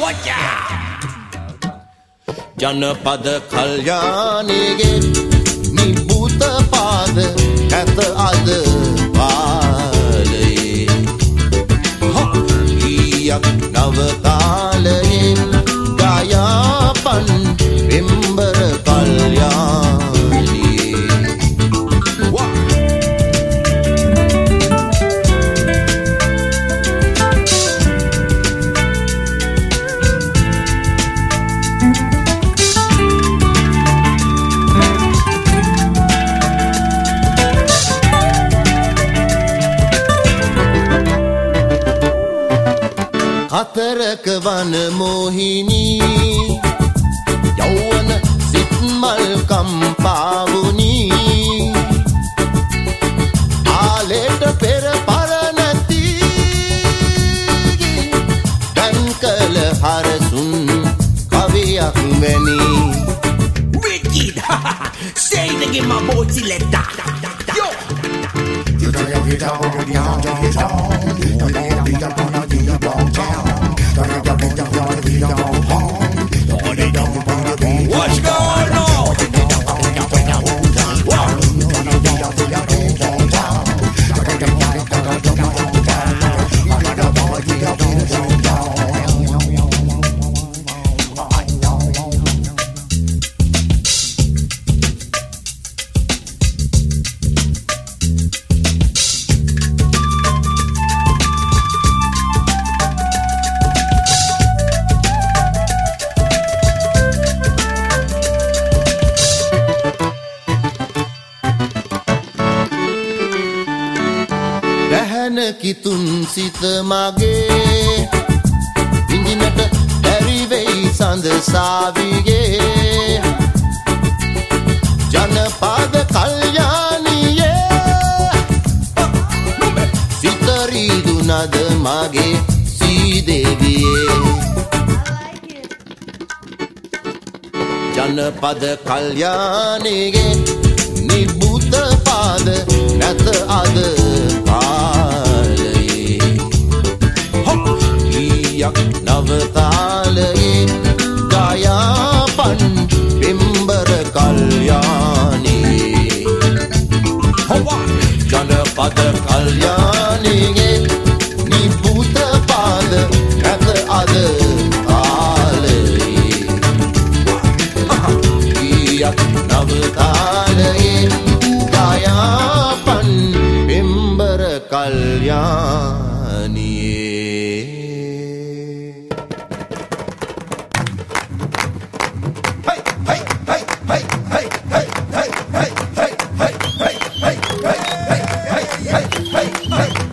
ජනපද කල්යාණිගේ නිබුත පාද ඇත අද පාලයේ ඊයක් නව තාලයෙන් ගයාපන් පෙම්බර කල්යාණියේ හතරක වන මොහිනී යෞවන සිත්මල් කම්පාවුනී ආලේට පෙර පරණති දැන් කළ හරසුන් කවියක් වැනි Wicked! Say it again, my boy, Tiletta. Yo! What's going on? කිතුන් සිත මගේ ඉංජිනට ඇරිවෙයි සඳ සාවිගේ ජනපද කල්යාණියේ සිතරීදු නද මගේ සීදේවියේ ජනපද කල්යාණියේ නිබුත පාද නැත අද නව තාලයේ ගයාපන් පෙම්බර කල්යාණියේ ජනපද කල්යාණියේ නිබුත පාද නැත අද කාලයේ නව තාලයේ ගයාපන් පෙම්බර කල්යාණියේ Hey!